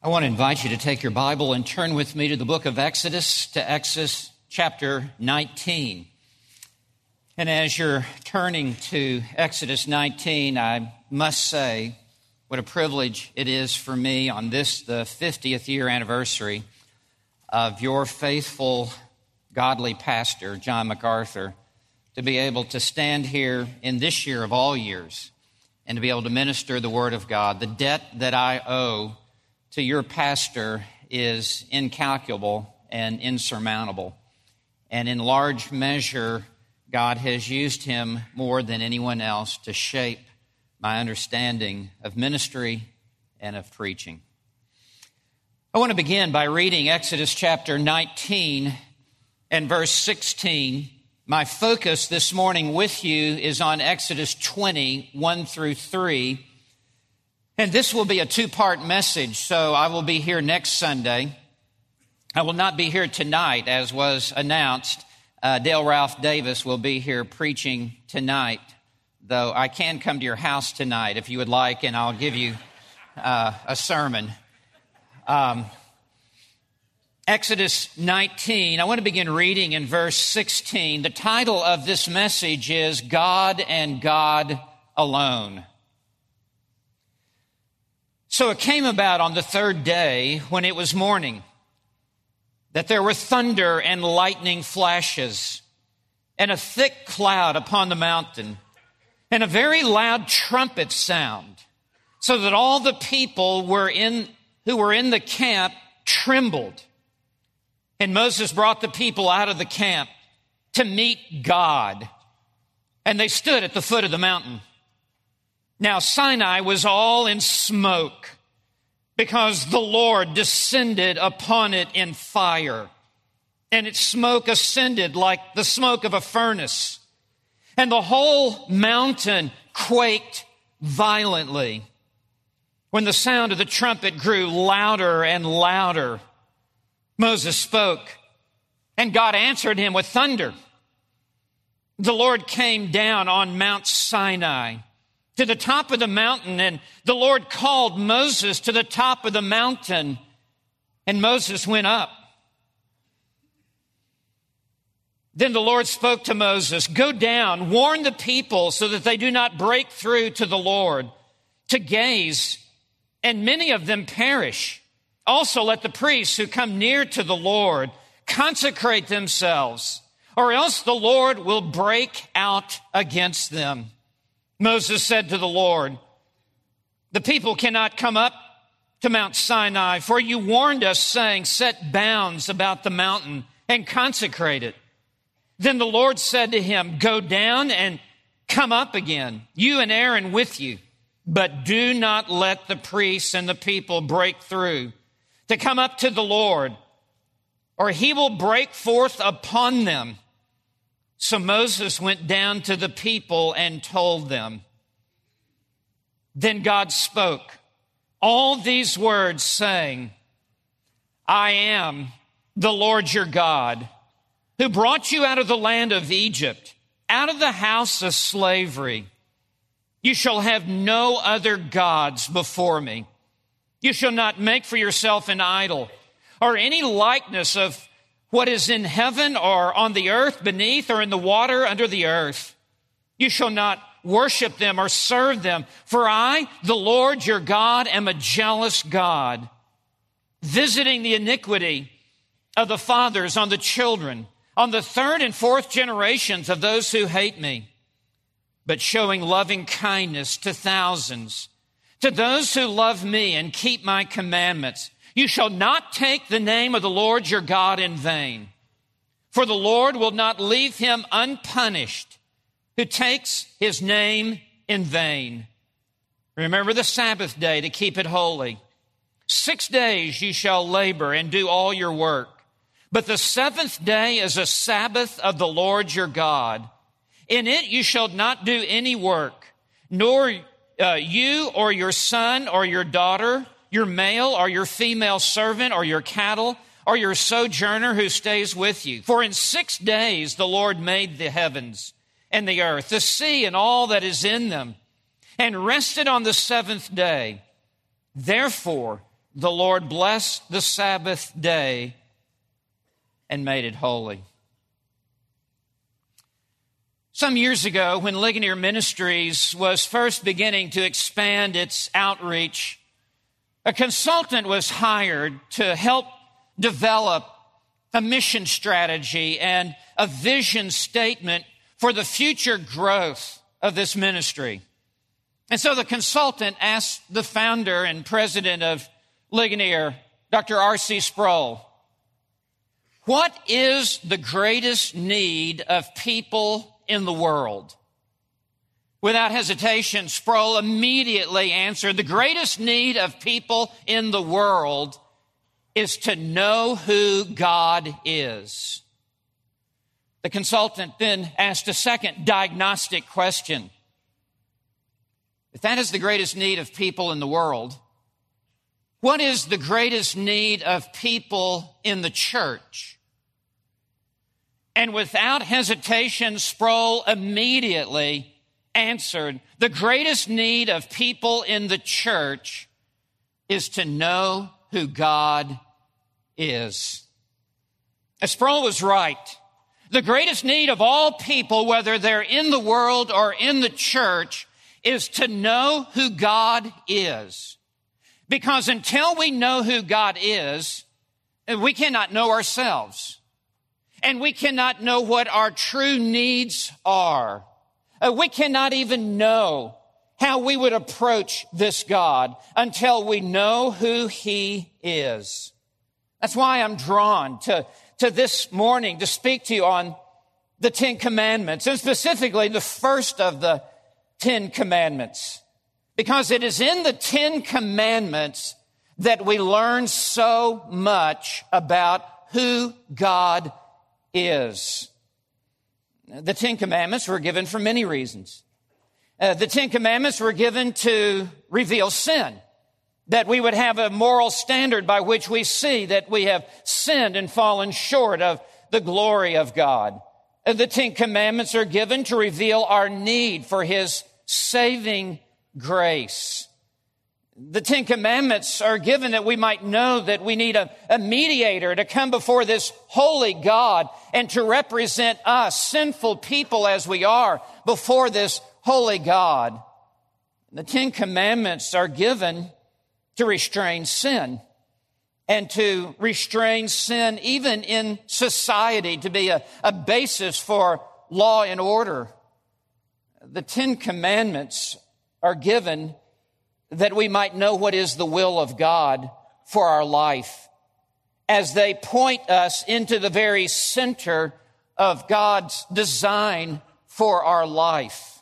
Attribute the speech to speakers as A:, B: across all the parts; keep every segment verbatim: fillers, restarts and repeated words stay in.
A: I want to invite you to take your Bible and turn with me to the book of Exodus, to Exodus chapter nineteen. And as you're turning to Exodus nineteen, I must say what a privilege it is for me on this, the fiftieth year anniversary of your faithful, godly pastor, John MacArthur, to be able to stand here in this year of all years and to be able to minister the Word of God. The debt that I owe to your pastor is incalculable and insurmountable. And in large measure, God has used him more than anyone else to shape my understanding of ministry and of preaching. I want to begin by reading Exodus chapter nineteen and verse sixteen. My focus this morning with you is on Exodus twenty, one through three. And this will be a two-part message, so I will be here next Sunday. I will not be here tonight, as was announced. Uh, Dale Ralph Davis will be here preaching tonight, though I can come to your house tonight if you would like, and I'll give you uh, a sermon. Um, Exodus nineteen, I want to begin reading in verse sixteen. The title of this message is God and God Alone. So it came about on the third day, when it was morning, that there were thunder and lightning flashes, and a thick cloud upon the mountain, and a very loud trumpet sound, so that all the people were in who were in the camp trembled. And Moses brought the people out of the camp to meet God, and they stood at the foot of the mountain. Now Sinai was all in smoke, because the Lord descended upon it in fire, and its smoke ascended like the smoke of a furnace, and the whole mountain quaked violently. When the sound of the trumpet grew louder and louder, Moses spoke, and God answered him with thunder. The Lord came down on Mount Sinai to the top of the mountain, and the Lord called Moses to the top of the mountain, and Moses went up. Then the Lord spoke to Moses, "Go down, warn the people so that they do not break through to the Lord to gaze, and many of them perish. Also let the priests who come near to the Lord consecrate themselves, or else the Lord will break out against them." Moses said to the Lord, "The people cannot come up to Mount Sinai, for you warned us, saying, 'Set bounds about the mountain and consecrate it.' Then the Lord said to him, 'Go down and come up again, you and Aaron with you, but do not let the priests and the people break through to come up to the Lord, or he will break forth upon them.' So Moses went down to the people and told them. Then God spoke all these words, saying, 'I am the Lord your God, who brought you out of the land of Egypt, out of the house of slavery. You shall have no other gods before me. You shall not make for yourself an idol, or any likeness of what is in heaven or on the earth beneath or in the water under the earth. You shall not worship them or serve them, for I, the Lord your God, am a jealous God, visiting the iniquity of the fathers on the children, on the third and fourth generations of those who hate me, but showing loving kindness to thousands, to those who love me and keep my commandments. You shall not take the name of the Lord your God in vain, for the Lord will not leave him unpunished who takes his name in vain. Remember the Sabbath day to keep it holy. Six days you shall labor and do all your work, but the seventh day is a Sabbath of the Lord your God. In it you shall not do any work, nor uh, you or your son or your daughter, your male or your female servant or your cattle or your sojourner who stays with you. For in six days the Lord made the heavens and the earth, the sea and all that is in them, and rested on the seventh day. Therefore, the Lord blessed the Sabbath day and made it holy. Some years ago, when Ligonier Ministries was first beginning to expand its outreach, a consultant was hired to help develop a mission strategy and a vision statement for the future growth of this ministry. And so the consultant asked the founder and president of Ligonier, Doctor R C Sproul, what is the greatest need of people in the world? Without hesitation, Sproul immediately answered, the greatest need of people in the world is to know who God is. The consultant then asked a second diagnostic question. If that is the greatest need of people in the world, what is the greatest need of people in the church? And without hesitation, Sproul immediately answered, the greatest need of people in the church is to know who God is. And Sproul was right. The greatest need of all people, whether they're in the world or in the church, is to know who God is. Because until we know who God is, we cannot know ourselves. And we cannot know what our true needs are. Uh, we cannot even know how we would approach this God until we know who He is. That's why I'm drawn to, to this morning to speak to you on the Ten Commandments, and specifically the first of the Ten Commandments. Because it is in the Ten Commandments that we learn so much about who God is. The Ten Commandments were given for many reasons. Uh, the Ten Commandments were given to reveal sin, that we would have a moral standard by which we see that we have sinned and fallen short of the glory of God. Uh, the Ten Commandments are given to reveal our need for His saving grace. The Ten Commandments are given that we might know that we need a, a mediator to come before this holy God and to represent us, sinful people as we are, before this holy God. The Ten Commandments are given to restrain sin and to restrain sin even in society, to be a, a basis for law and order. The Ten Commandments are given that we might know what is the will of God for our life, as they point us into the very center of God's design for our life.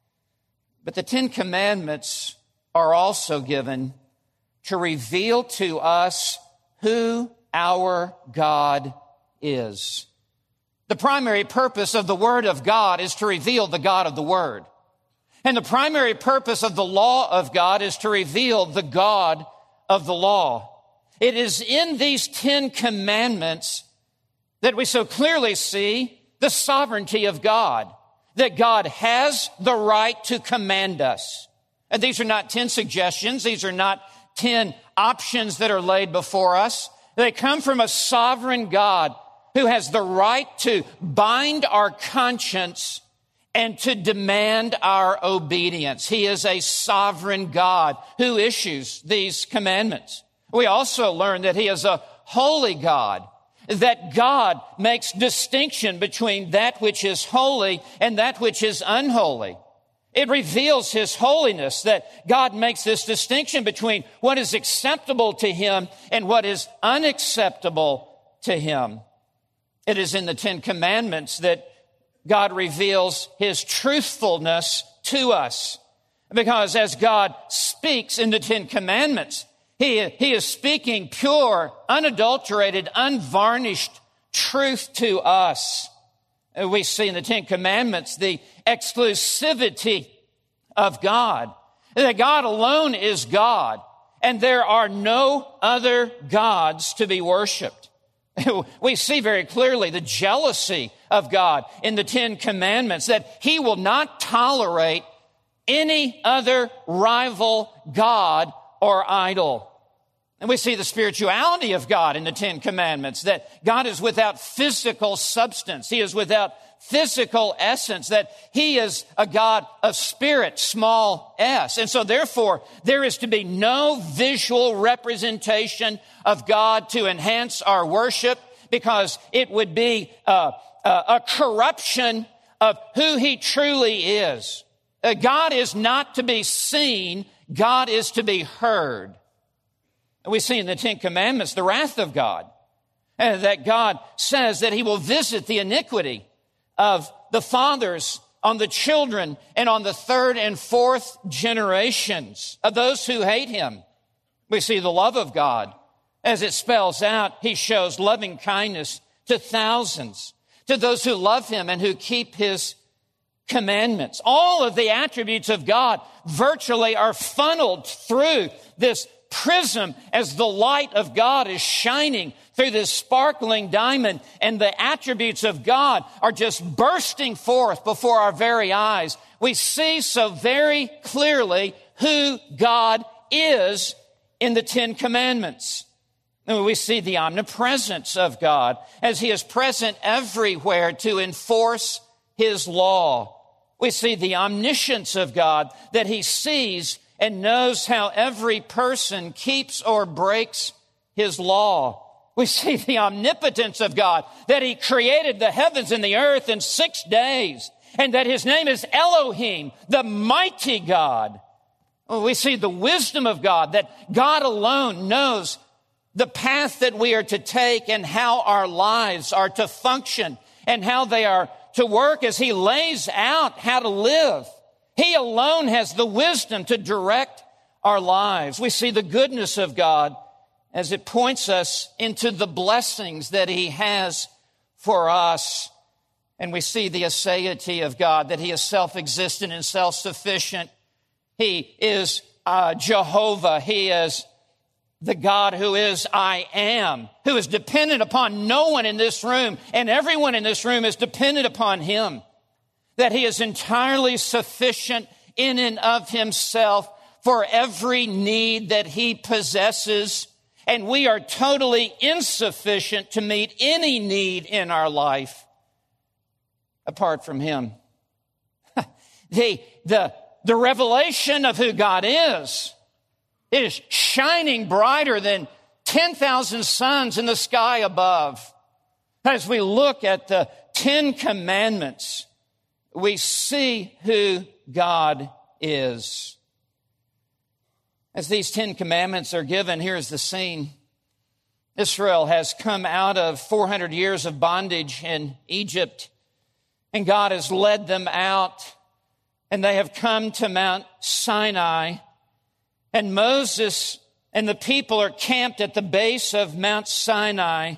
A: But the Ten Commandments are also given to reveal to us who our God is. The primary purpose of the Word of God is to reveal the God of the Word. And the primary purpose of the law of God is to reveal the God of the law. It is in these Ten Commandments that we so clearly see the sovereignty of God, that God has the right to command us. And these are not ten suggestions. These are not ten options that are laid before us. They come from a sovereign God who has the right to bind our conscience and to demand our obedience. He is a sovereign God who issues these commandments. We also learn that He is a holy God, that God makes distinction between that which is holy and that which is unholy. It reveals His holiness, that God makes this distinction between what is acceptable to Him and what is unacceptable to Him. It is in the Ten Commandments that God reveals His truthfulness to us. Because as God speaks in the Ten Commandments, He, he is speaking pure, unadulterated, unvarnished truth to us. We see in the Ten Commandments the exclusivity of God, that God alone is God, and there are no other gods to be worshiped. We see very clearly the jealousy of God in the Ten Commandments, that He will not tolerate any other rival god or idol. And we see the spirituality of God in the Ten Commandments, that God is without physical substance. He is without physical essence, that he is a God of spirit, small s. And so therefore, there is to be no visual representation of God to enhance our worship, because it would be uh, uh, a corruption of who he truly is. Uh, God is not to be seen, God is to be heard. And we see in the Ten Commandments the wrath of God, uh, that God says that he will visit the iniquity of the fathers on the children and on the third and fourth generations of those who hate him. We see the love of God. As it spells out, he shows loving kindness to thousands, to those who love him and who keep his commandments. All of the attributes of God virtually are funneled through this prism as the light of God is shining through this sparkling diamond, and the attributes of God are just bursting forth before our very eyes. We see so very clearly who God is in the Ten Commandments. And we see the omnipresence of God as he is present everywhere to enforce his law. We see the omniscience of God, that he sees and knows how every person keeps or breaks his law. We see the omnipotence of God, that he created the heavens and the earth in six days, and that his name is Elohim, the mighty God. We see the wisdom of God, that God alone knows the path that we are to take and how our lives are to function and how they are to work as he lays out how to live. He alone has the wisdom to direct our lives. We see the goodness of God as it points us into the blessings that he has for us. And we see the aseity of God, that he is self-existent and self-sufficient. He is uh, Jehovah. He is the God who is I am, who is dependent upon no one in this room, and everyone in this room is dependent upon him. That he is entirely sufficient in and of himself for every need that he possesses, and we are totally insufficient to meet any need in our life apart from him. the, the, the revelation of who God is, it is shining brighter than ten thousand suns in the sky above. As we look at the Ten Commandments, we see who God is. As these Ten Commandments are given, here's the scene. Israel has come out of four hundred years of bondage in Egypt, and God has led them out, and they have come to Mount Sinai, and Moses and the people are camped at the base of Mount Sinai,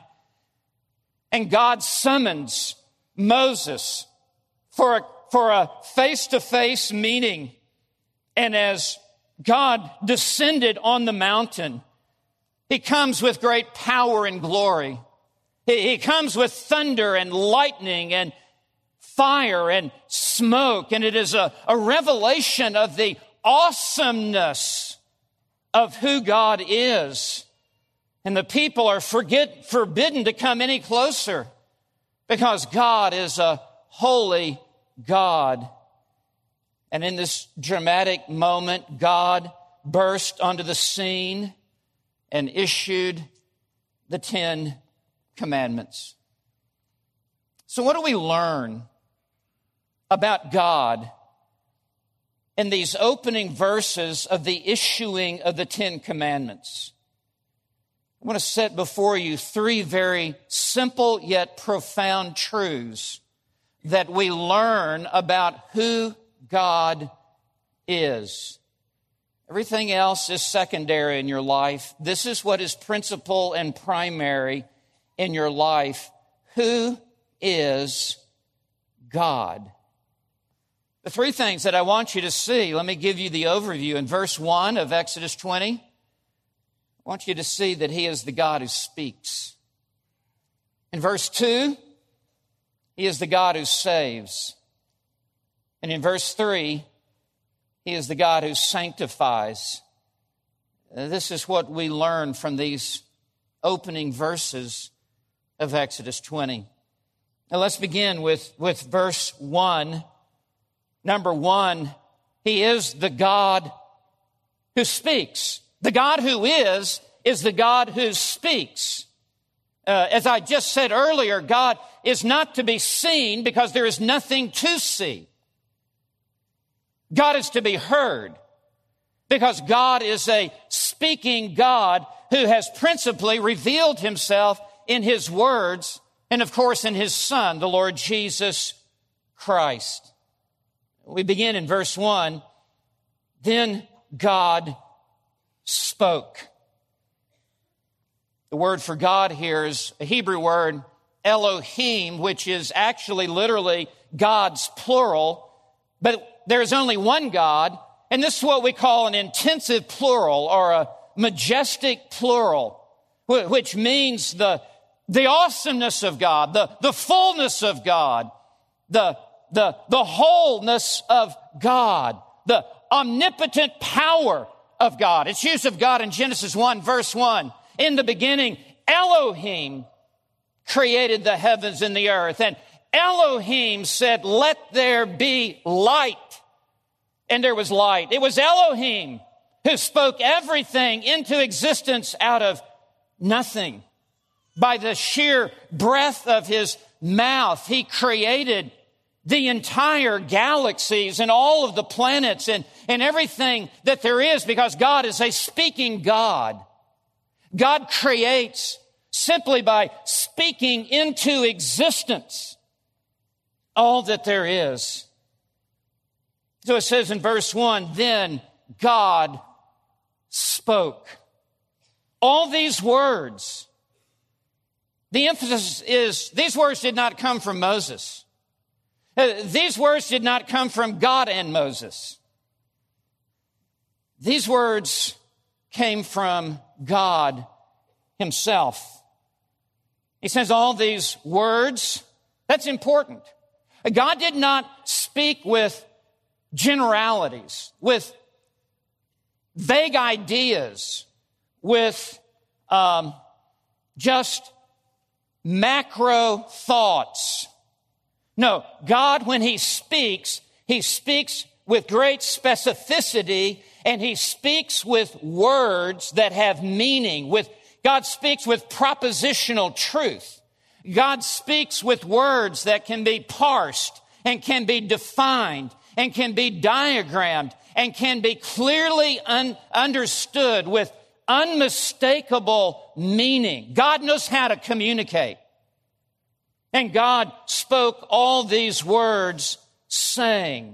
A: and God summons Moses for a, for a face-to-face meeting. And as God descended on the mountain, he comes with great power and glory. He, he comes with thunder and lightning and fire and smoke. And it is a, a revelation of the awesomeness of who God is. And the people are forget, forbidden to come any closer, because God is a holy God. And in this dramatic moment, God burst onto the scene and issued the Ten Commandments. So what do we learn about God in these opening verses of the issuing of the Ten Commandments? I want to set before you three very simple yet profound truths that we learn about who God is. Everything else is secondary in your life. This is what is principal and primary in your life. Who is God? The three things that I want you to see, let me give you the overview. In verse one of Exodus twenty, I want you to see that he is the God who speaks. In verse two, he is the God who saves. And in verse three, he is the God who sanctifies. Uh, this is what we learn from these opening verses of Exodus twenty. Now let's begin with, with verse one. Number one, He is the God who speaks. The God who is, is the God who speaks. Uh, as I just said earlier, God is not to be seen because there is nothing to see. God is to be heard because God is a speaking God who has principally revealed Himself in His words and, of course, in His Son, the Lord Jesus Christ. We begin in verse one. Then God spoke. The word for God here is a Hebrew word, Elohim, which is actually literally God's plural, but there is only one God, and this is what we call an intensive plural or a majestic plural, which means the, the awesomeness of God, the, the fullness of God, the, the, the wholeness of God, the omnipotent power of God. It's used of God in Genesis one, verse one. In the beginning, Elohim created the heavens and the earth, and Elohim said, let there be light. And there was light. It was Elohim who spoke everything into existence out of nothing. By the sheer breath of His mouth, He created the entire galaxies and all of the planets and, and everything that there is, because God is a speaking God. God creates simply by speaking into existence all that there is. So it says in verse one, then God spoke. All these words, the emphasis is, these words did not come from Moses. Uh, these words did not come from God and Moses. These words came from God Himself. He says all these words, that's important. God did not speak with generalities, with vague ideas, with um, just macro thoughts. No, God, when He speaks, He speaks with great specificity, and He speaks with words that have meaning. With God speaks with propositional truth. God speaks with words that can be parsed and can be defined and can be diagrammed and can be clearly un- understood with unmistakable meaning. God knows how to communicate. And God spoke all these words, saying.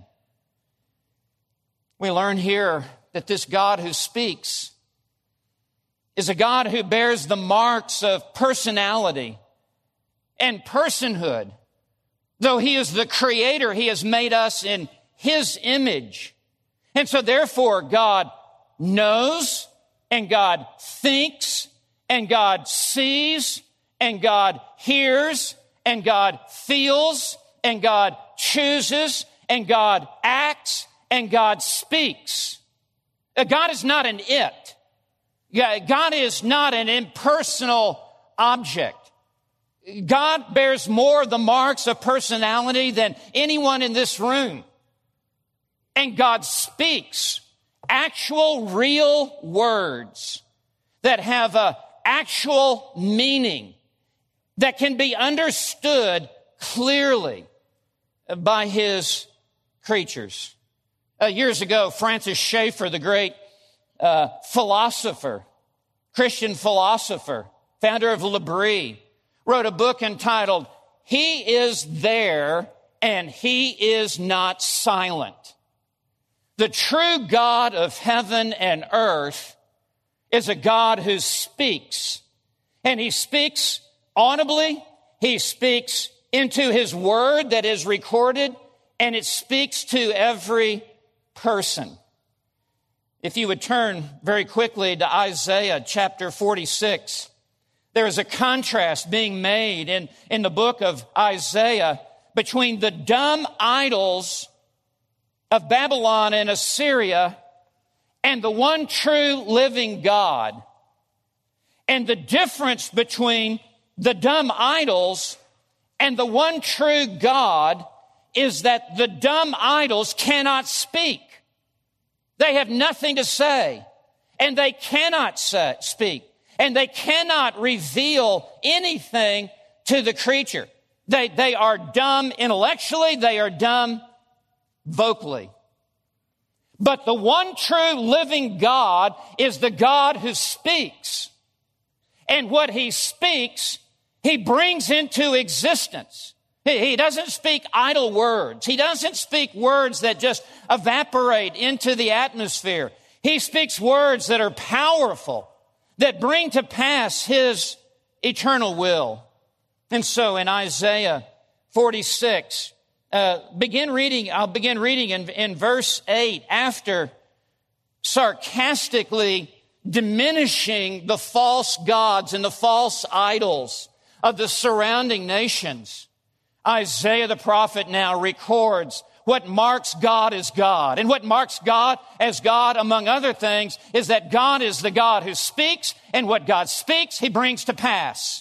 A: We learn here that this God who speaks is a God who bears the marks of personality and personhood. Though He is the Creator, He has made us in His image. And so therefore God knows, and God thinks, and God sees, and God hears, and God feels, and God chooses, and God acts, and God speaks. God is not an it. God is not an impersonal object. God bears more of the marks of personality than anyone in this room. And God speaks actual, real words that have an actual meaning that can be understood clearly by His creatures. Uh, years ago, Francis Schaeffer, the great uh, philosopher, Christian philosopher, founder of L'Abri, wrote a book entitled, He is There and He is Not Silent. The true God of heaven and earth is a God who speaks, and He speaks audibly. He speaks into His word that is recorded, and it speaks to every person. If you would turn very quickly to Isaiah chapter forty-six, there is a contrast being made in, in the book of Isaiah between the dumb idols of Babylon and Assyria and the one true living God. And the difference between the dumb idols and the one true God is that the dumb idols cannot speak. They have nothing to say, and they cannot say, speak, and they cannot reveal anything to the creature. They, they are dumb intellectually, they are dumb vocally. But the one true living God is the God who speaks. And what he speaks, he brings into existence. He doesn't speak idle words. He doesn't speak words that just evaporate into the atmosphere. He speaks words that are powerful, that bring to pass his eternal will. And so in Isaiah forty-six, uh, begin reading, I'll begin reading in, in verse eight, after sarcastically diminishing the false gods and the false idols of the surrounding nations. Isaiah the prophet now records what marks God as God. And what marks God as God, among other things, is that God is the God who speaks, and what God speaks, he brings to pass.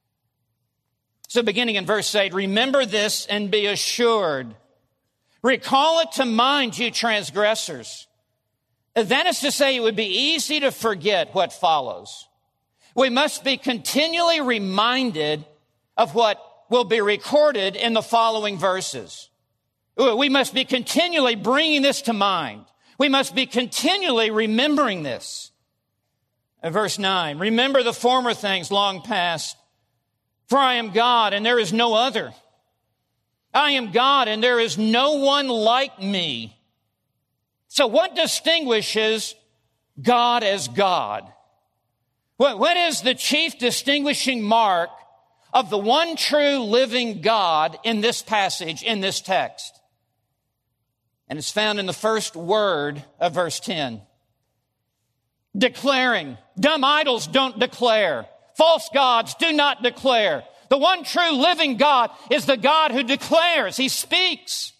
A: So beginning in verse eight, remember this and be assured. Recall it to mind, you transgressors. That is to say, it would be easy to forget what follows. We must be continually reminded of what will be recorded in the following verses. We must be continually bringing this to mind. We must be continually remembering this. Verse nine, remember the former things long past, for I am God and there is no other. I am God and there is no one like me. So what distinguishes God as God? What, what is the chief distinguishing mark of the one true living God in this passage, in this text? And it's found in the first word of verse ten. Declaring. Dumb idols don't declare. False gods do not declare. The one true living God is the God who declares. He speaks.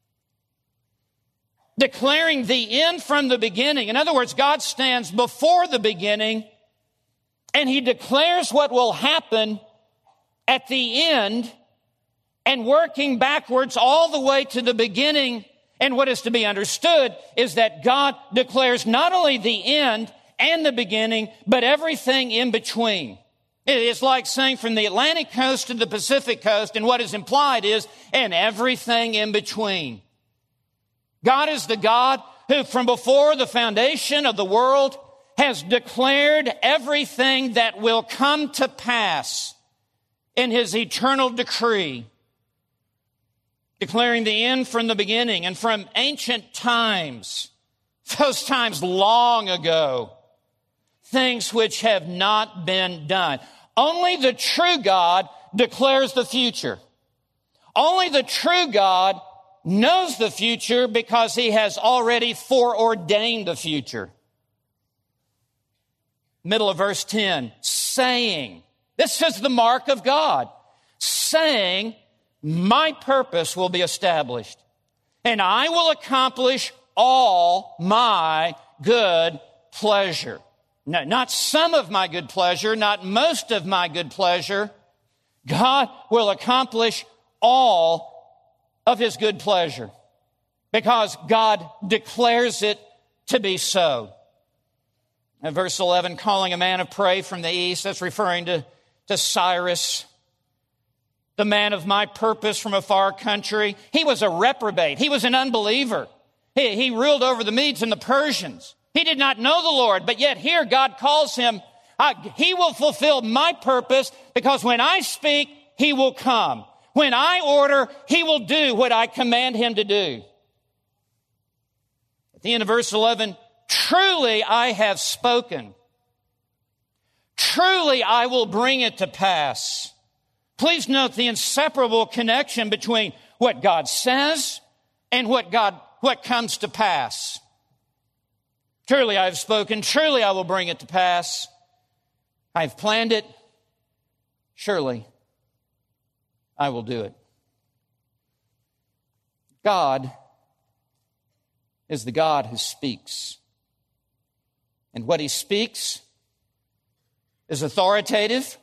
A: Declaring the end from the beginning. In other words, God stands before the beginning and he declares what will happen at the end, and working backwards all the way to the beginning. And what is to be understood is that God declares not only the end and the beginning, but everything in between. It's like saying from the Atlantic coast to the Pacific coast, and what is implied is, and everything in between. God is the God who from before the foundation of the world has declared everything that will come to pass in his eternal decree, declaring the end from the beginning. And from ancient times, those times long ago, things which have not been done. Only the true God declares the future. Only the true God knows the future because he has already foreordained the future. Middle of verse ten, saying, this is the mark of God, saying, my purpose will be established, and I will accomplish all my good pleasure. No, not some of my good pleasure, not most of my good pleasure. God will accomplish all of his good pleasure because God declares it to be so. In verse eleven, calling a man of prey from the east, that's referring to, to Cyrus, the man of my purpose from a far country. He was a reprobate. He was an unbeliever. He, he ruled over the Medes and the Persians. He did not know the Lord, but yet here God calls him, uh, he will fulfill my purpose because when I speak, he will come. When I order, he will do what I command him to do. At the end of verse eleven, truly I have spoken. Truly I will bring it to pass. Please note the inseparable connection between what God says and what God, what comes to pass. Truly I have spoken. Truly I will bring it to pass. I have planned it. Surely I will do it. God is the God who speaks. And what he speaks is authoritative.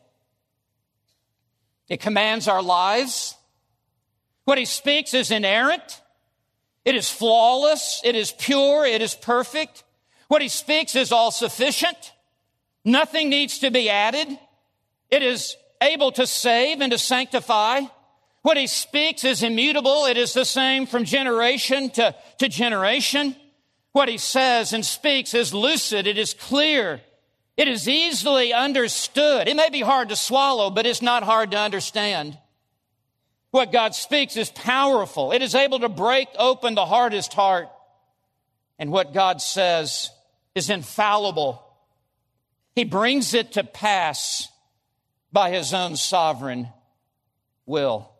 A: It commands our lives. What he speaks is inerrant. It is flawless. It is pure. It is perfect. What he speaks is all sufficient. Nothing needs to be added. It is able to save and to sanctify. What he speaks is immutable. It is the same from generation to, to generation. What he says and speaks is lucid. It is clear. It is easily understood. It may be hard to swallow, but it's not hard to understand. What God speaks is powerful. It is able to break open the hardest heart. And what God says is infallible. He brings it to pass by his own sovereign will.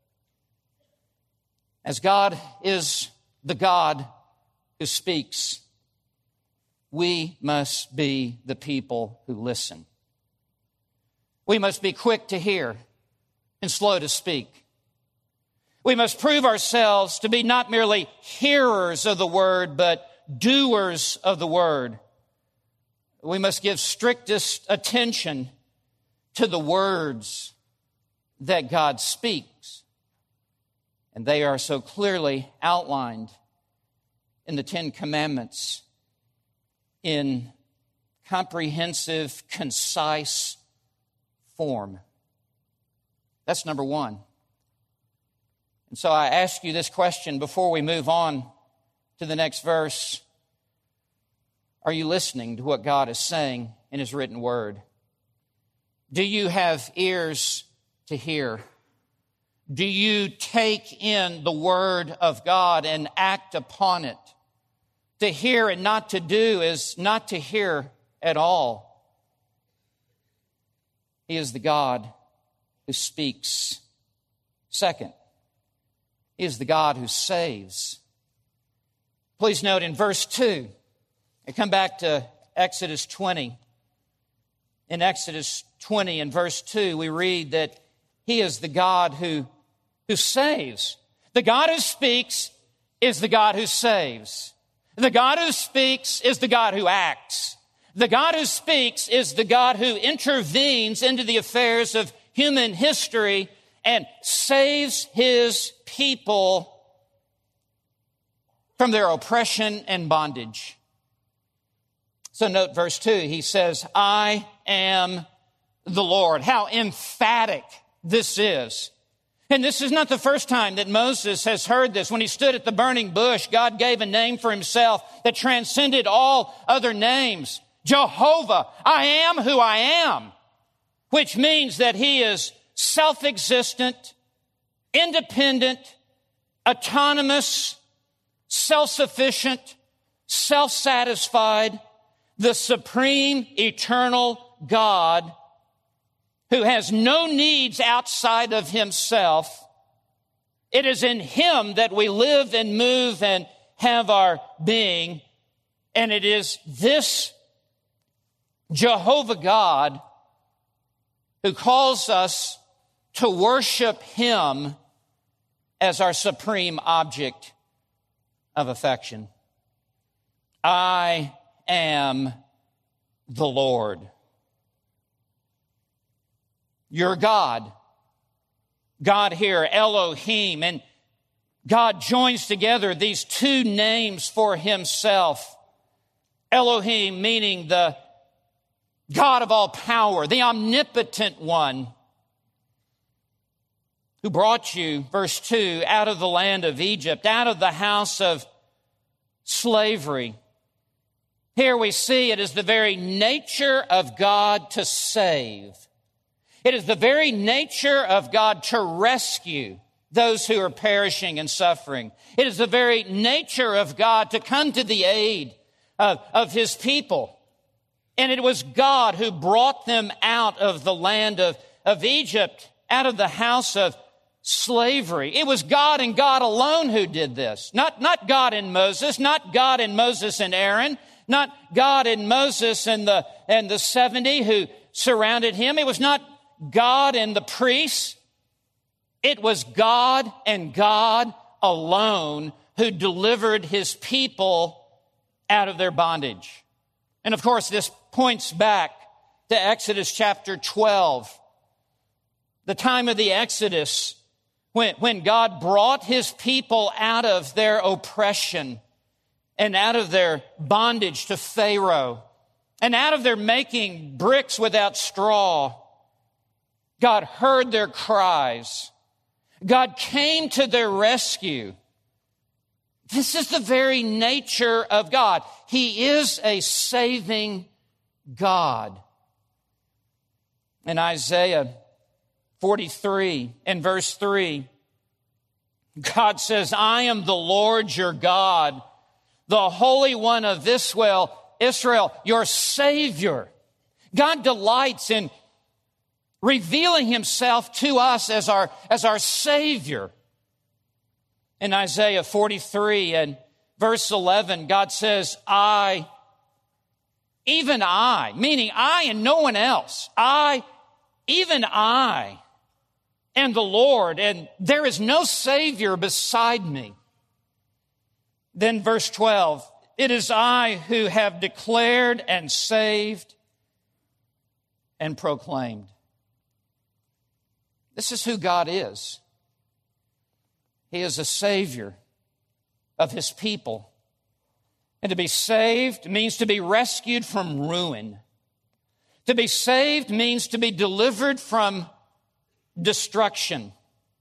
A: As God is the God who speaks, we must be the people who listen. We must be quick to hear and slow to speak. We must prove ourselves to be not merely hearers of the word, but doers of the word. We must give strictest attention to the words that God speaks. And they are so clearly outlined in the Ten Commandments in comprehensive, concise form. That's number one. And so I ask you this question before we move on to the next verse. Are you listening to what God is saying in his written word? Do you have ears to hear? Do you take in the word of God and act upon it? To hear and not to do is not to hear at all. He is the God who speaks. Second, he is the God who saves. Please note in verse two, I come back to Exodus twenty. In Exodus twenty and verse two, we read that he is the God who, who saves. The God who speaks is the God who saves. The God who speaks is the God who acts. The God who speaks is the God who intervenes into the affairs of human history and saves his people from their oppression and bondage. So note verse two, he says, I am the Lord. How emphatic this is. And this is not the first time that Moses has heard this. When he stood at the burning bush, God gave a name for himself that transcended all other names. Jehovah, I am who I am, which means that he is self-existent, independent, autonomous, self-sufficient, self-satisfied, the supreme, eternal God who has no needs outside of himself. It is in him that we live and move and have our being. And it is this Jehovah God who calls us to worship him as our supreme object of affection. I am the Lord, your God. God here, Elohim, and God joins together these two names for himself. Elohim meaning the God of all power, the omnipotent one who brought you, verse two, out of the land of Egypt, out of the house of slavery. Here we see it is the very nature of God to save. It is the very nature of God to rescue those who are perishing and suffering. It is the very nature of God to come to the aid of, of his people. And it was God who brought them out of the land of, of Egypt, out of the house of slavery. It was God and God alone who did this. Not, not God and Moses, not God and Moses and Aaron, not God and Moses and the, and the seventy who surrounded him. It was not God and the priests. It was God and God alone who delivered his people out of their bondage. And of course, this points back to Exodus chapter twelve, the time of the Exodus, when, when God brought his people out of their oppression and out of their bondage to Pharaoh and out of their making bricks without straw. God heard their cries. God came to their rescue. This is the very nature of God. He is a saving God. In Isaiah forty-three and verse three, God says, I am the Lord your God, the Holy One of Israel, Israel, your Savior. God delights in revealing himself to us as our, as our Savior. In Isaiah forty-three and verse eleven, God says, I, even I, meaning I and no one else, I, even I am the Lord, and there is no Savior beside me. Then verse twelve, it is I who have declared and saved and proclaimed. This is who God is. He is a Savior of his people. And to be saved means to be rescued from ruin. To be saved means to be delivered from destruction.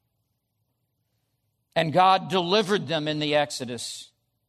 A: And God delivered them in the Exodus.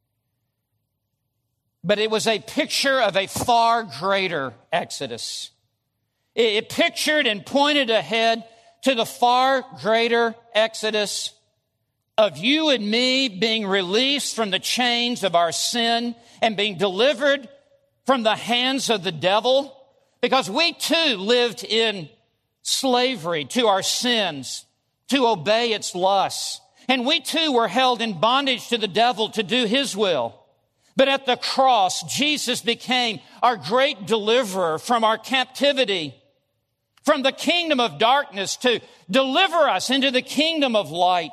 A: But it was a picture of a far greater Exodus. It pictured and pointed ahead to the far greater Exodus of you and me being released from the chains of our sin and being delivered from the hands of the devil, because we too lived in slavery to our sins, to obey its lusts. And we too were held in bondage to the devil to do his will. But at the cross, Jesus became our great deliverer from our captivity, from the kingdom of darkness to deliver us into the kingdom of light.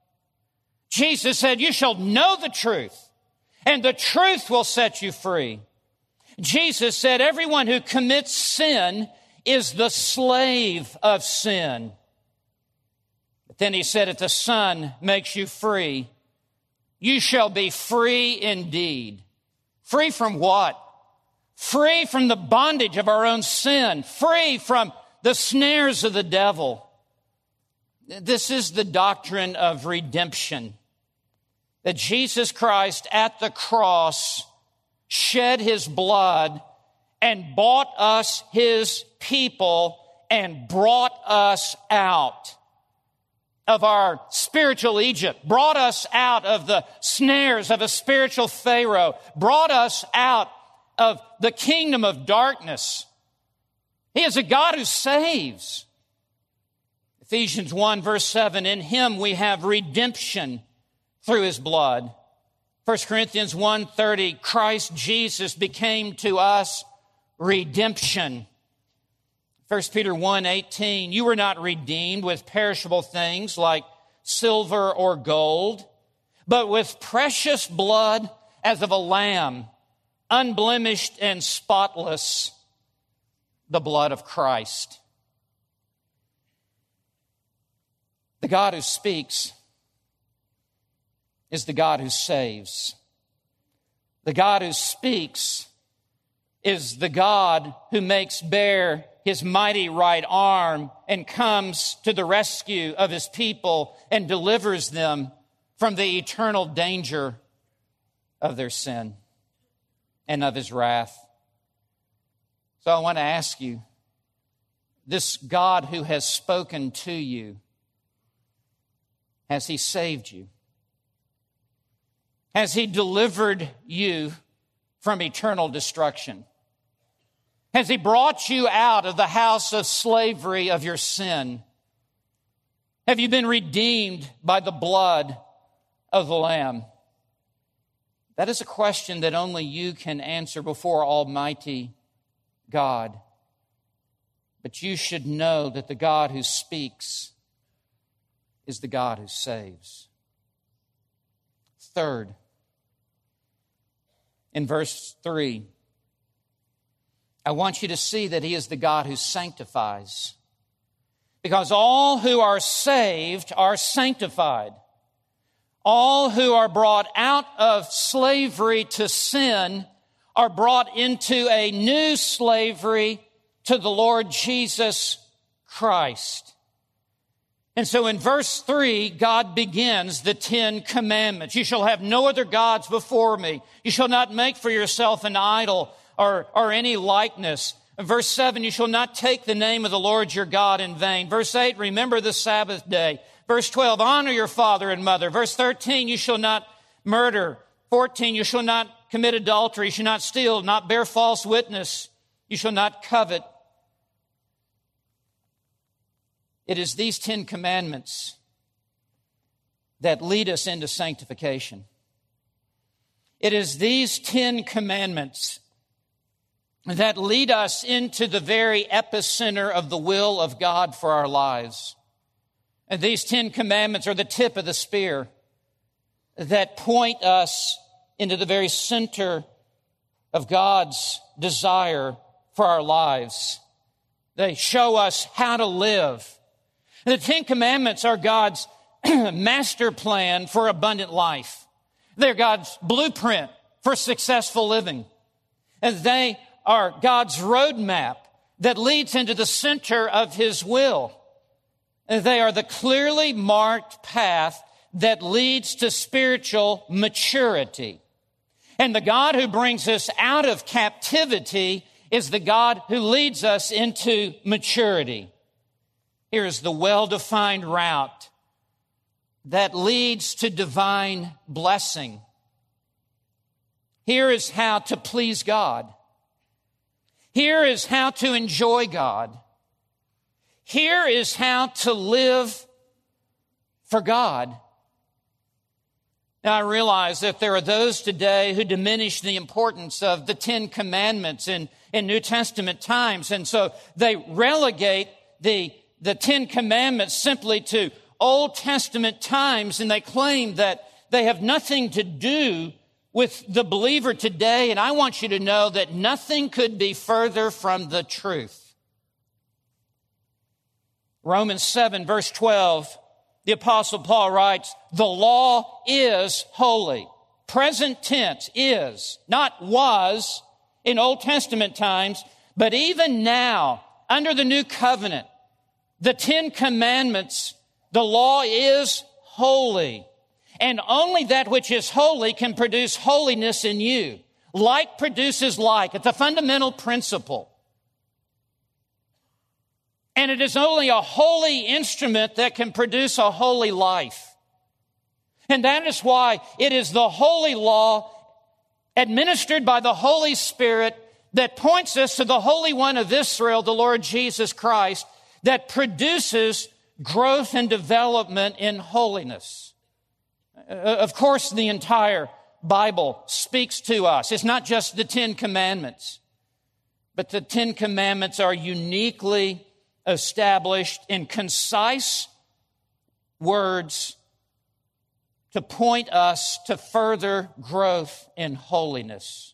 A: Jesus said, you shall know the truth, and the truth will set you free. Jesus said, everyone who commits sin is the slave of sin. But then he said, if the Son makes you free, you shall be free indeed. Free from what? Free from the bondage of our own sin. Free from the snares of the devil. This is the doctrine of redemption. That Jesus Christ at the cross shed his blood and bought us his people and brought us out of our spiritual Egypt, brought us out of the snares of a spiritual Pharaoh, brought us out of the kingdom of darkness. He is a God who saves. Ephesians one verse seven, in him we have redemption through his blood. First Corinthians one thirty, Christ Jesus became to us redemption. First Peter one eighteen, you were not redeemed with perishable things like silver or gold, but with precious blood as of a lamb, unblemished and spotless, the blood of Christ. The God who speaks is the God who saves. The God who speaks is the God who makes bare his mighty right arm and comes to the rescue of his people and delivers them from the eternal danger of their sin and of his wrath. So I want to ask you, this God who has spoken to you, has he saved you? Has he delivered you from eternal destruction? Has he brought you out of the house of slavery of your sin? Have you been redeemed by the blood of the Lamb? That is a question that only you can answer before Almighty God. But you should know that the God who speaks is the God who saves. Third, in verse three, I want you to see that He is the God who sanctifies. Because all who are saved are sanctified. All who are brought out of slavery to sin are brought into a new slavery to the Lord Jesus Christ. And so in verse three, God begins the Ten Commandments. You shall have no other gods before me. You shall not make for yourself an idol or, or any likeness. In verse seven, you shall not take the name of the Lord your God in vain. Verse eight, remember the Sabbath day. Verse twelve, honor your father and mother. Verse thirteen, you shall not murder. fourteen, you shall not commit adultery. You shall not steal, not bear false witness. You shall not covet. It is these Ten Commandments that lead us into sanctification. It is these Ten Commandments that lead us into the very epicenter of the will of God for our lives. And these Ten Commandments are the tip of the spear that point us into the very center of God's desire for our lives. They show us how to live. And the Ten Commandments are God's master plan for abundant life. They're God's blueprint for successful living. And they are God's roadmap that leads into the center of His will. And they are the clearly marked path that leads to spiritual maturity. And the God who brings us out of captivity is the God who leads us into maturity. Here is the well-defined route that leads to divine blessing. Here is how to please God. Here is how to enjoy God. Here is how to live for God. Now, I realize that there are those today who diminish the importance of the Ten Commandments in, in New Testament times. And so they relegate the, the Ten Commandments simply to Old Testament times, and they claim that they have nothing to do with the believer today. And I want you to know that nothing could be further from the truth. Romans seven, verse twelve, the Apostle Paul writes, the law is holy. Present tense is, not was in Old Testament times, but even now, under the new covenant, the Ten Commandments, the law is holy. And only that which is holy can produce holiness in you. Like produces like. It's a fundamental principle. And it is only a holy instrument that can produce a holy life. And that is why it is the holy law administered by the Holy Spirit that points us to the Holy One of Israel, the Lord Jesus Christ, that produces growth and development in holiness. Of course, the entire Bible speaks to us. It's not just the Ten Commandments, but the Ten Commandments are uniquely established in concise words to point us to further growth in holiness.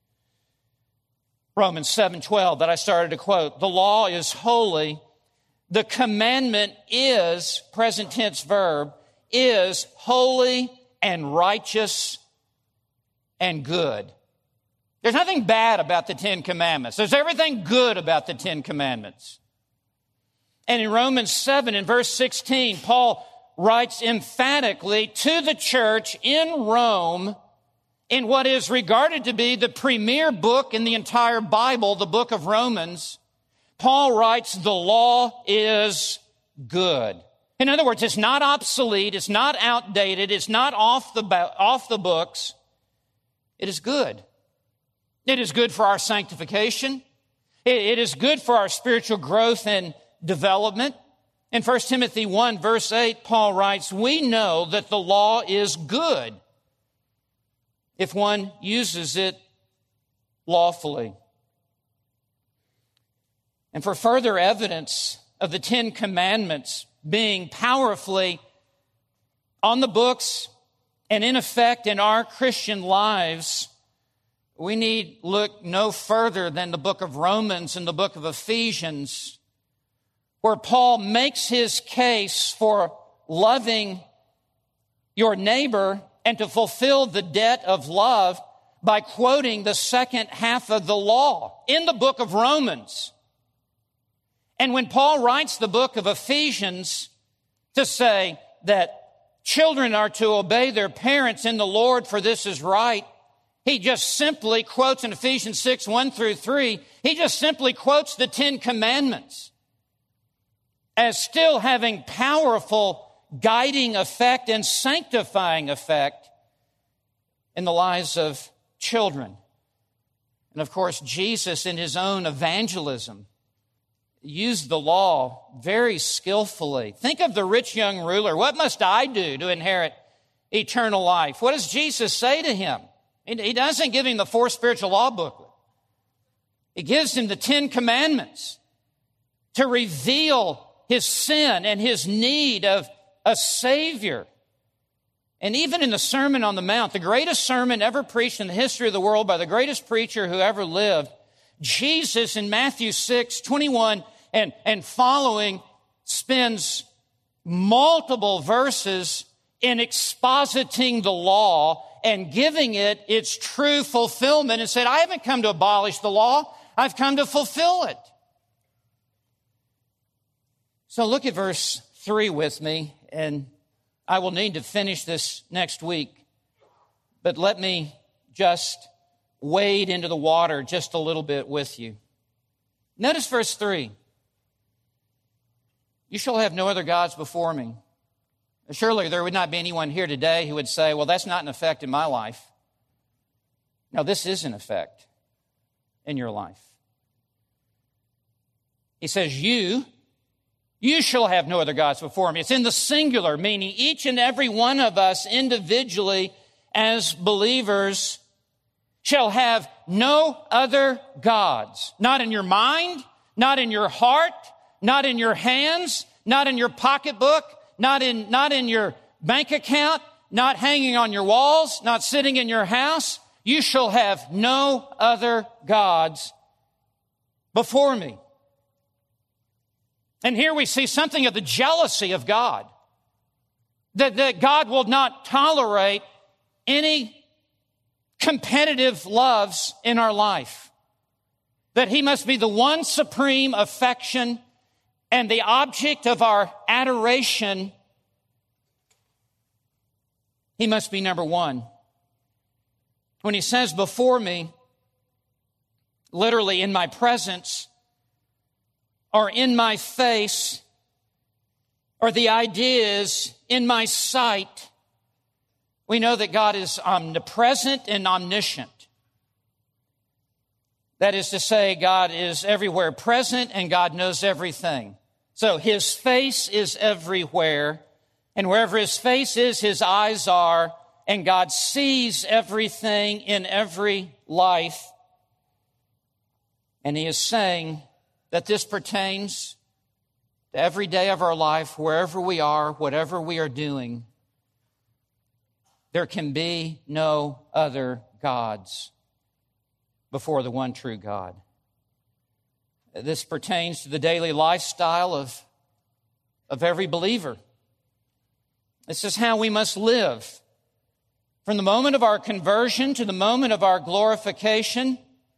A: Romans seven twelve that I started to quote, the law is holy. The commandment is, present tense verb, is holy and righteous and good. There's nothing bad about the Ten Commandments. There's everything good about the Ten Commandments. And in Romans seven, in verse sixteen, Paul writes emphatically to the church in Rome in what is regarded to be the premier book in the entire Bible, the book of Romans. Paul writes, the law is good. In other words, it's not obsolete, it's not outdated, it's not off the, off the books. It is good. It is good for our sanctification. It, it is good for our spiritual growth and development. In First Timothy one, verse eight, Paul writes, we know that the law is good if one uses it lawfully. And for further evidence of the Ten Commandments being powerfully on the books and in effect in our Christian lives, we need look no further than the book of Romans and the book of Ephesians, where Paul makes his case for loving your neighbor and to fulfill the debt of love by quoting the second half of the law in the book of Romans. And when Paul writes the book of Ephesians to say that children are to obey their parents in the Lord, for this is right, he just simply quotes in Ephesians six, one through three, he just simply quotes the Ten Commandments as still having powerful guiding effect and sanctifying effect in the lives of children. And of course, Jesus in his own evangelism used the law very skillfully. Think of the rich young ruler. What must I do to inherit eternal life? What does Jesus say to him? He doesn't give him the four spiritual law booklet. He gives him the Ten Commandments to reveal his sin and his need of a Savior. And even in the Sermon on the Mount, the greatest sermon ever preached in the history of the world by the greatest preacher who ever lived, Jesus in Matthew six, twenty-one and, and following spends multiple verses in expositing the law and giving it its true fulfillment, and said, I haven't come to abolish the law, I've come to fulfill it. So look at verse three with me, and I will need to finish this next week, but let me just wade into the water just a little bit with you. Notice verse three. You shall have no other gods before me. Surely there would not be anyone here today who would say, well, that's not an effect in my life. No, this is an effect in your life. He says, you, you shall have no other gods before me. It's in the singular, meaning each and every one of us individually as believers shall have no other gods. Not in your mind, not in your heart, not in your hands, not in your pocketbook, not in, not in your bank account, not hanging on your walls, not sitting in your house. You shall have no other gods before me. And here we see something of the jealousy of God. That, that God will not tolerate any competitive loves in our life. That he must be the one supreme affection and the object of our adoration. He must be number one. When he says before me, literally in my presence, or in my face, or the idea is in my sight, we know that God is omnipresent and omniscient. That is to say, God is everywhere present and God knows everything. So his face is everywhere, and wherever his face is, his eyes are, and God sees everything in every life. And he is saying that this pertains to every day of our life, wherever we are, whatever we are doing. There can be no other gods before the one true God. This pertains to the daily lifestyle of, of every believer. This is how we must live. From the moment of our conversion to the moment of our glorification,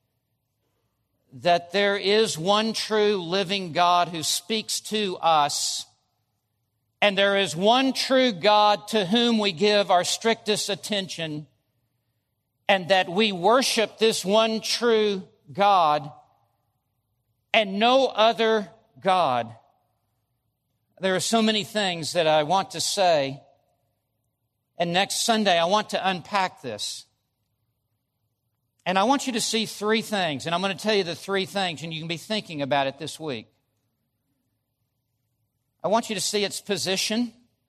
A: that there is one true living God who speaks to us, and there is one true God to whom we give our strictest attention, and that we worship this one true God and no other God. There are so many things that I want to say, and next Sunday I want to unpack this. And I want you to see three things, and I'm going to tell you the three things, and you can be thinking about it this week. I want you to see its position,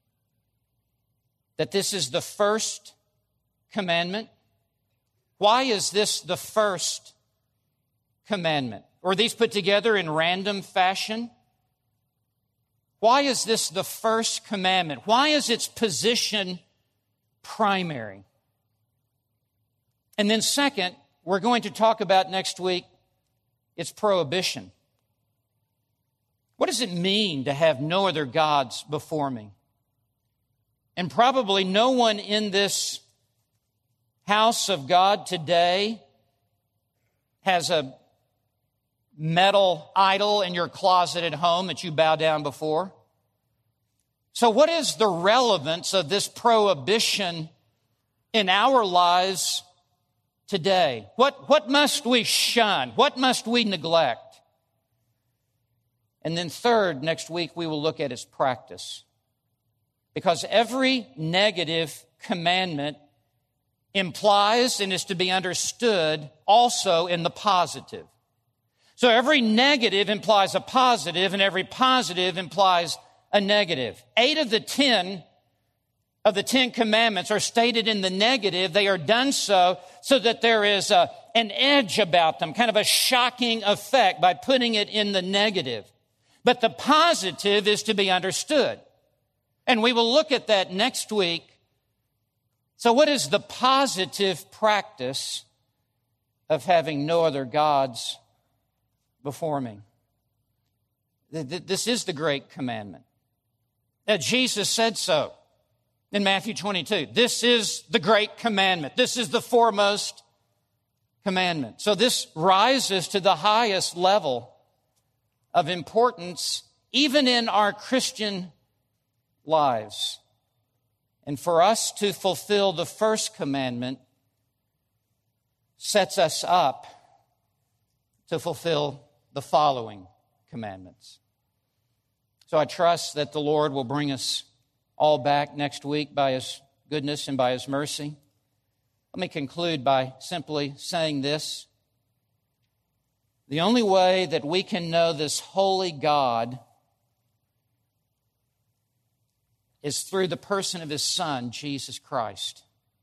A: that this is the first commandment. Why is this the first commandment? Were these put together in random fashion? Why is this the first commandment? Why is its position primary? And then second, we're going to talk about next week, it's prohibition. What does it mean to have no other gods before me? And probably no one in this house of God today has a metal idol in your closet at home that you bow down before. So what is the relevance of this prohibition in our lives today? What, what must we shun? What must we neglect? And then third, next week we will look at its practice. Because every negative commandment implies and is to be understood also in the positive. So every negative implies a positive, and every positive implies a negative. Eight of the ten of the Ten Commandments are stated in the negative. They are done so so that there is a, an edge about them, kind of a shocking effect by putting it in the negative. But the positive is to be understood. And we will look at that next week. So what is the positive practice of having no other gods before me? This is the great commandment. That Jesus said so in Matthew twenty-two. This is the great commandment. This is the foremost commandment. So this rises to the highest level of importance, even in our Christian lives. And for us to fulfill the first commandment sets us up to fulfill the following commandments. So I trust that the Lord will bring us all back next week by His goodness and by His mercy. Let me conclude by simply saying this. The only way that we can know this holy God is through the person of His Son, Jesus Christ,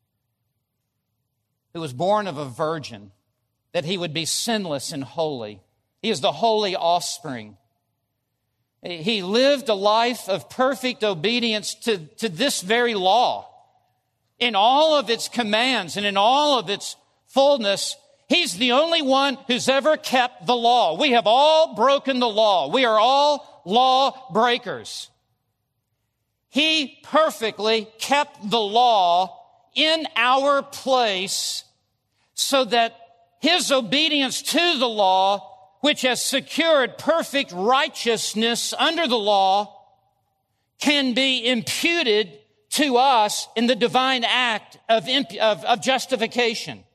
A: who was born of a virgin, that He would be sinless and holy. He is the holy offspring. He lived a life of perfect obedience to, to this very law. In all of its commands and in all of its fullness, He's the only one who's ever kept the law. We have all broken the law. We are all law breakers. He perfectly kept the law in our place so that His obedience to the law, which has secured perfect righteousness under the law, can be imputed to us in the divine act of, of, of justification.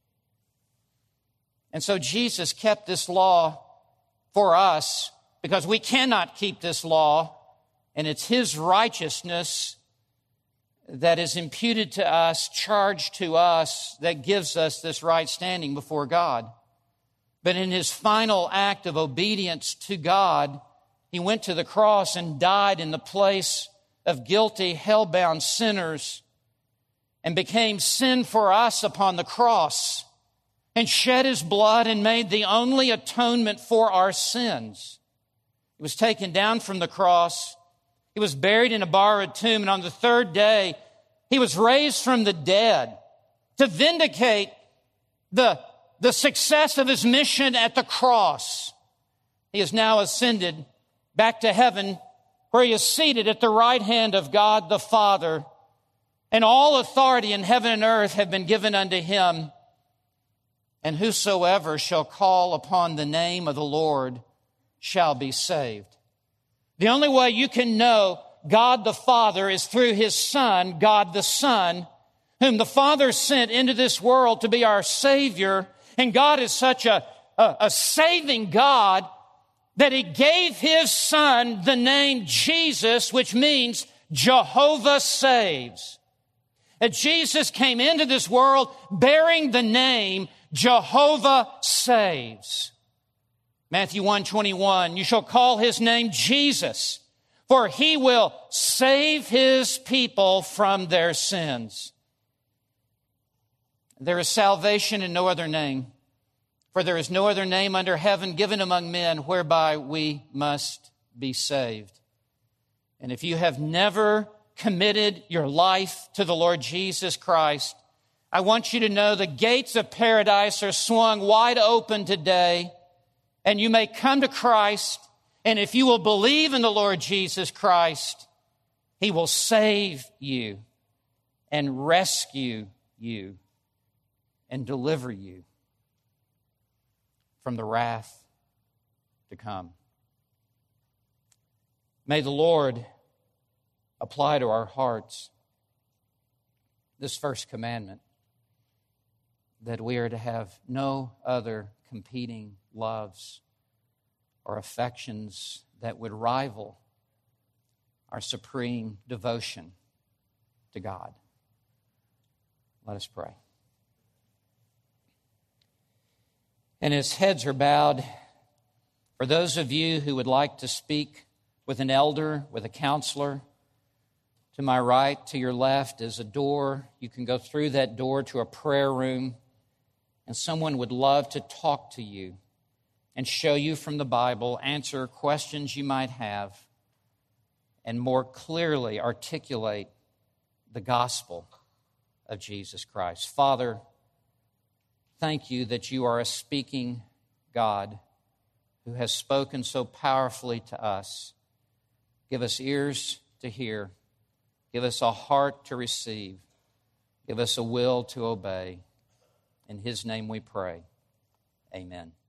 A: And so Jesus kept this law for us because we cannot keep this law, and it's His righteousness that is imputed to us, charged to us, that gives us this right standing before God. But in His final act of obedience to God, He went to the cross and died in the place of guilty, hell-bound sinners and became sin for us upon the cross and shed His blood and made the only atonement for our sins. He was taken down from the cross. He was buried in a borrowed tomb, and on the third day, He was raised from the dead to vindicate the, the success of His mission at the cross. He is now ascended back to heaven, where He is seated at the right hand of God the Father, and all authority in heaven and earth have been given unto Him. And whosoever shall call upon the name of the Lord shall be saved. The only way you can know God the Father is through His Son, God the Son, whom the Father sent into this world to be our Savior. And God is such a, a, a saving God that He gave His Son the name Jesus, which means Jehovah saves. And Jesus came into this world bearing the name Jehovah saves. Matthew one twenty-one, you shall call His name Jesus, for He will save His people from their sins. There is salvation in no other name, for there is no other name under heaven given among men whereby we must be saved. And if you have never committed your life to the Lord Jesus Christ, I want you to know the gates of paradise are swung wide open today, and you may come to Christ, and if you will believe in the Lord Jesus Christ, He will save you and rescue you and deliver you from the wrath to come. May the Lord apply to our hearts this first commandment, that we are to have no other competing loves or affections that would rival our supreme devotion to God. Let us pray. And as heads are bowed, for those of you who would like to speak with an elder, with a counselor, to my right, to your left is a door. You can go through that door to a prayer room, and someone would love to talk to you and show you from the Bible, answer questions you might have, and more clearly articulate the gospel of Jesus Christ. Father, thank you that you are a speaking God who has spoken so powerfully to us. Give us ears to hear. Give us a heart to receive. Give us a will to obey. In His name we pray. Amen.